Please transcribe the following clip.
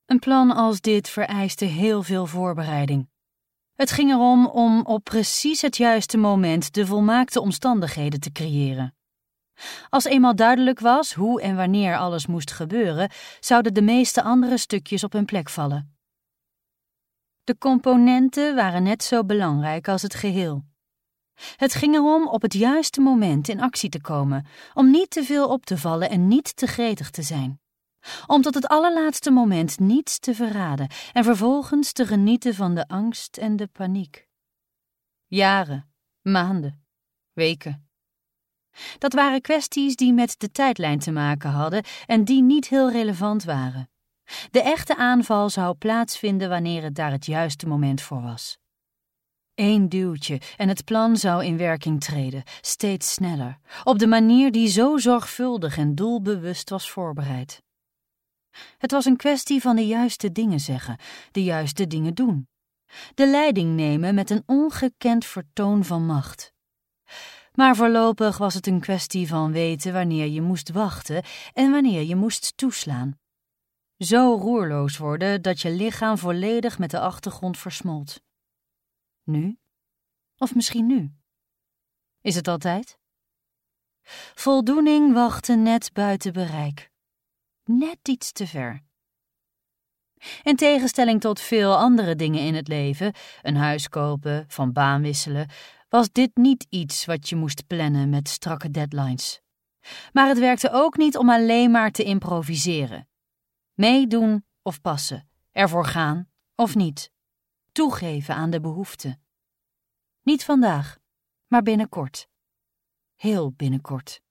Een plan als dit vereiste heel veel voorbereiding. Het ging erom om op precies het juiste moment de volmaakte omstandigheden te creëren. Als eenmaal duidelijk was hoe en wanneer alles moest gebeuren, zouden de meeste andere stukjes op hun plek vallen. De componenten waren net zo belangrijk als het geheel. Het ging erom op het juiste moment in actie te komen, om niet te veel op te vallen en niet te gretig te zijn. Om tot het allerlaatste moment niets te verraden en vervolgens te genieten van de angst en de paniek. Jaren, maanden, weken. Dat waren kwesties die met de tijdlijn te maken hadden en die niet heel relevant waren. De echte aanval zou plaatsvinden wanneer het daar het juiste moment voor was. 1 duwtje en het plan zou in werking treden, steeds sneller, op de manier die zo zorgvuldig en doelbewust was voorbereid. Het was een kwestie van de juiste dingen zeggen, de juiste dingen doen. De leiding nemen met een ongekend vertoon van macht. Maar voorlopig was het een kwestie van weten wanneer je moest wachten en wanneer je moest toeslaan. Zo roerloos worden dat je lichaam volledig met de achtergrond versmolt. Nu? Of misschien nu? Is het altijd? Voldoening wachtte net buiten bereik. Net iets te ver. In tegenstelling tot veel andere dingen in het leven, een huis kopen, van baan wisselen, was dit niet iets wat je moest plannen met strakke deadlines. Maar het werkte ook niet om alleen maar te improviseren. Meedoen of passen, ervoor gaan of niet. Toegeven aan de behoefte. Niet vandaag, maar binnenkort. Heel binnenkort.